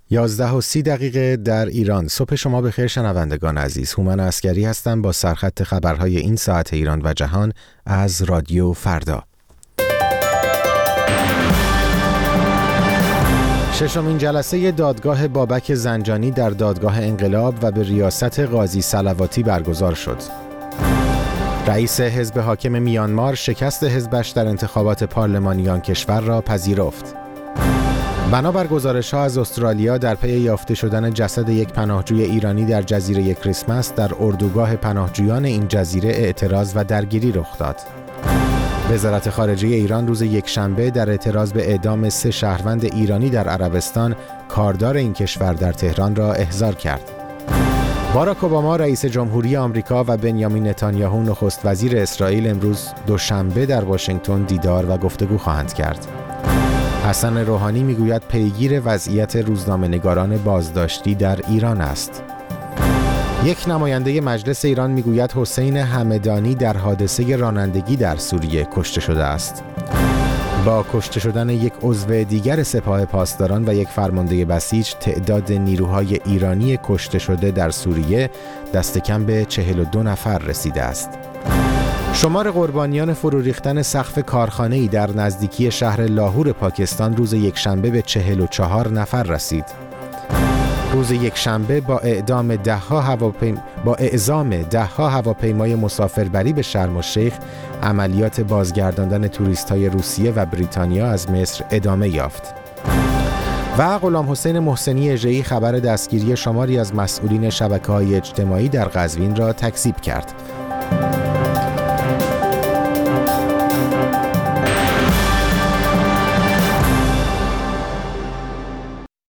11:30 در ایران. صبح شما بخیر شنوندگان عزیز. هومن عسکری هستم با سرخط خبرهای این ساعت ایران و جهان از رادیو فردا. ششمین جلسه دادگاه بابک زنجانی در دادگاه انقلاب و به ریاست قاضی صلواتی برگزار شد. رئیس حزب حاکم میانمار شکست حزبش در انتخابات پارلمانی آن کشور را پذیرفت. بنابر گزارش‌ها از استرالیا در پی یافته شدن جسد یک پناهجوی ایرانی در جزیره کریسمس در اردوگاه پناهجویان این جزیره اعتراض و درگیری رخ داد. وزارت خارجه ایران روز یکشنبه در اعتراض به اعدام 3 شهروند ایرانی در عربستان کاردار این کشور در تهران را احضار کرد. باراک اوباما رئیس جمهوری آمریکا و بنیامین نتانیاهو نخست وزیر اسرائیل امروز دوشنبه در واشنگتن دیدار و گفتگو خواهند کرد. حسن روحانی میگوید پیگیر وضعیت روزنامه‌نگاران بازداشتی در ایران است. یک نماینده مجلس ایران میگوید حسین همدانی در حادثه رانندگی در سوریه کشته شده است. با کشته شدن یک عضو دیگر سپاه پاسداران و یک فرمانده بسیج، تعداد نیروهای ایرانی کشته شده در سوریه دست کم به 42 نفر رسیده است. شمار قربانیان فرو ریختن سقف کارخانه‌ای در نزدیکی شهر لاهور پاکستان روز یکشنبه به 44 نفر رسید. روز یکشنبه با اعزام ده‌ها هواپیمای مسافربری به شرم الشیخ، عملیات بازگرداندن توریست‌های روسیه و بریتانیا از مصر ادامه یافت. و غلامحسین محسنی اژه‌ای خبر دستگیری شماری از مسئولین شبکه‌های اجتماعی در قزوین را تکذیب کرد.